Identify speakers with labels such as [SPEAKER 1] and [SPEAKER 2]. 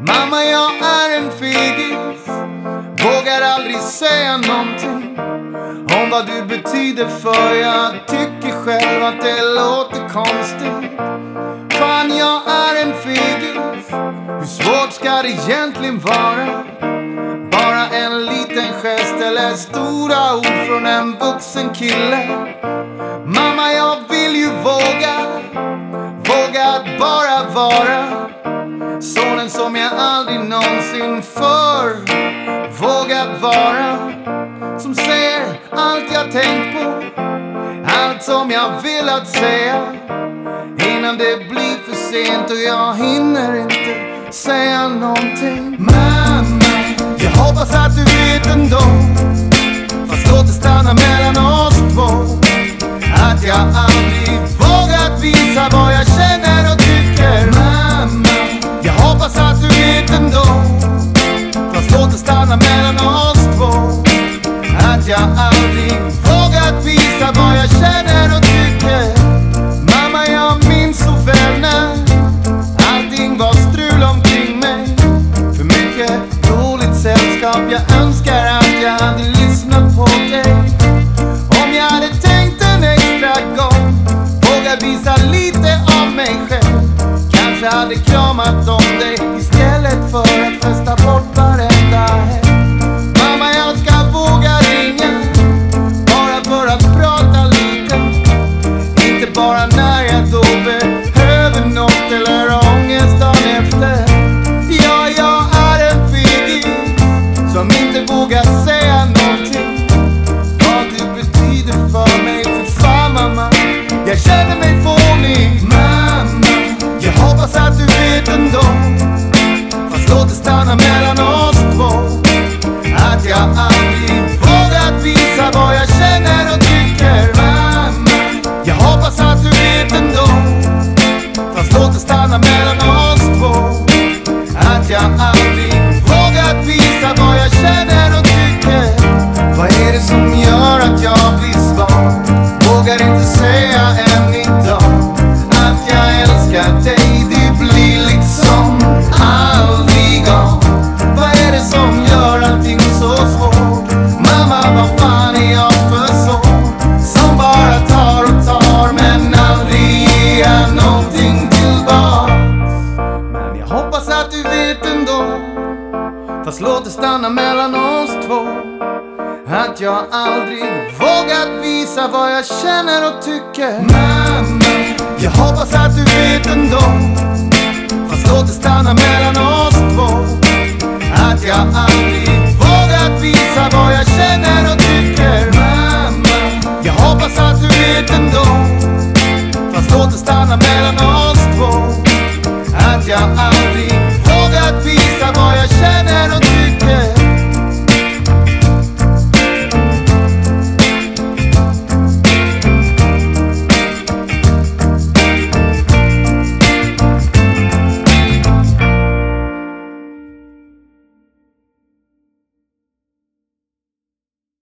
[SPEAKER 1] Mamma, jag är en fegis, vågar aldrig säga någonting om vad du betyder, för jag tycker själv att det låter konstigt. Fan, jag är en fegis, hur svårt ska det egentligen vara? Bara en liten gest eller stora ord från en vuxen kille. Mamma, jag vill ju våga att bara vara sonen som jag aldrig någonsin förr vågat vara. Som säger allt jag tänkt på, allt som jag velat säga, innan det blir för sent och jag hinner inte säga någonting. Mamma, jag hoppas att du vet ändå, fast låt det stanna mellan oss två, att jag aldrig vågat visa vad jag känner och tycker. Mamma, jag hoppas att du vet ändå, fast låt det stanna mellan oss två, att jag aldrig vågat visa vad jag känner och tycker. Mamma, jag minns så väl när allting var strul omkring mig, för mycket dåligt sällskap. Jag önskar att jag hade lyssnat på dig. Om jag hade tänkt en extra gång, vågat visa lite av mig själv, kanske hade kramat om dig istället för att festa bort varenda helg. Mamma, jag ska våga ringa, bara för att prata lite, inte bara när jag då behöver något eller ångest dagen efter. Ja, jag är en fegis som inte vågar säga någonting vad du betyder för mig. För fan mamma, jag känner mig fånig. Mamma, jag hoppas att du vet ändå, fast låt det stanna mellan oss två, att jag aldrig vågat visa vad jag känner och tycker. Mamma, jag hoppas att du vet ändå, fast låt det stanna mellan oss två, att jag aldrig vågat visa vad jag känner och tycker. Vad är det som gör att jag blir svag? Vågar inte säga än idag att jag älskar dig. Det blir liksom aldrig av. Vad är det som gör allting så svårt? Mamma, vad fan är jag för så som bara tar och tar men aldrig ger någonting tillbaks? Men jag hoppas att du vet ändå, fast låt det stanna mellan oss två, att jag aldrig vågat visa vad jag känner och tycker. Mamma, jag hoppas att du vet ändå, fast låt det stanna mellan oss två, att jag aldrig vågat visa vad jag känner och tycker. Mamma, jag hoppas att du vet ändå, fast låt det stanna mellan oss två, att jag aldrig